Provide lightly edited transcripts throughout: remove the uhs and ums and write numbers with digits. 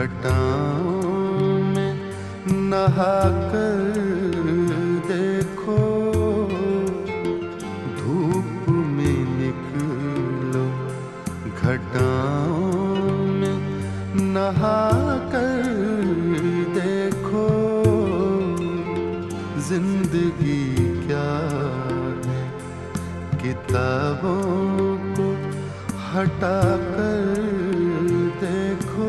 घटाओं में नहा कर देखो, धूप में निकलो, घटाओं में नहा कर देखो। जिंदगी क्या है, किताबों को हटा कर देखो।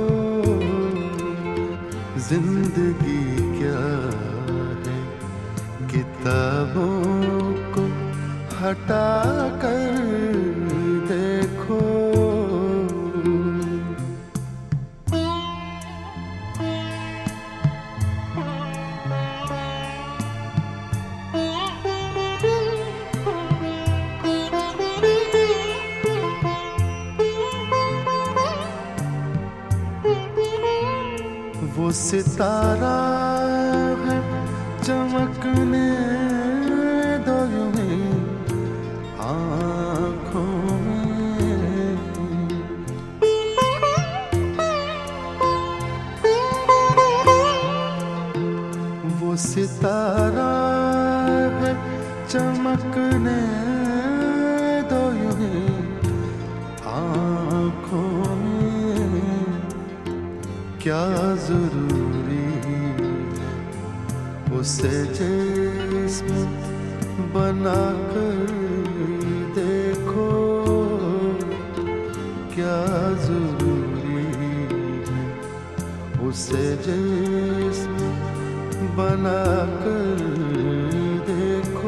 जिंदगी क्या है, किताबों को हटा कर देखो। वो सितारा है चमकने दो यूं ही आँखों में। वो सितारा है चमकने दो यूं ही आँखों में। क्या जरूरी उसे जिस्म बना कर देखो। क्या जरूरी उसे जिस्म बना कर देखो।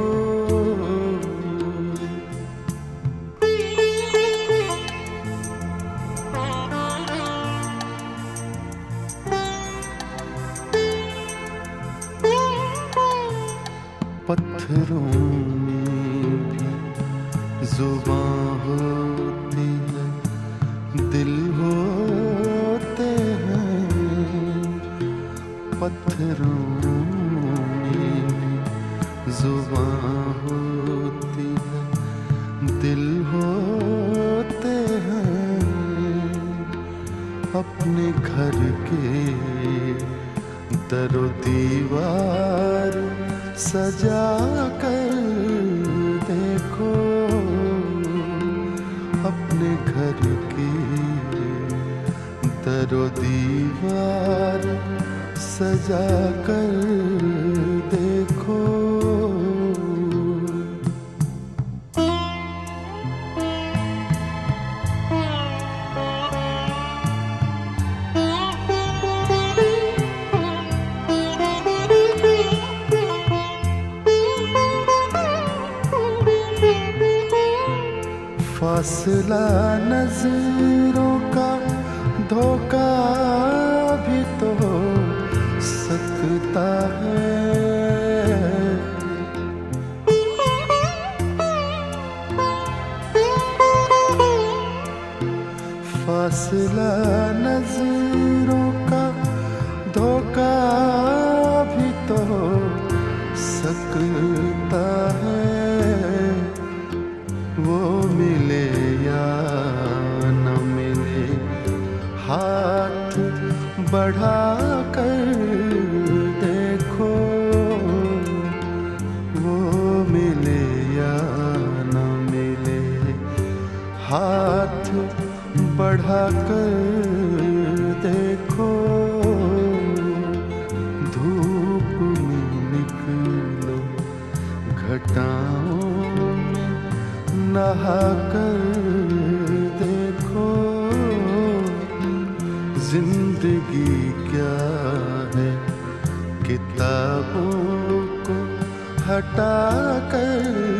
पत्थरों में भी जुबां होती है, दिल होते हैं। पत्थरों में भी जुबां होती है, दिल होते हैं। अपने घर के दरो दीवार सजा कर देखो। अपने घर की दरो दीवार सजा कर देखो। फासला नजरों का धोखा भी तो हो सकता है। फासला नजरों का धोखा भी तो हो सकता है। वो मिले या न मिले, हाथ बढ़ा कर देखो। वो मिले या न मिले, हाथ बढ़ा कर देखो। धूप में निकलो, घटाओं नहा कर देखो। जिंदगी क्या है, किताबों को हटा कर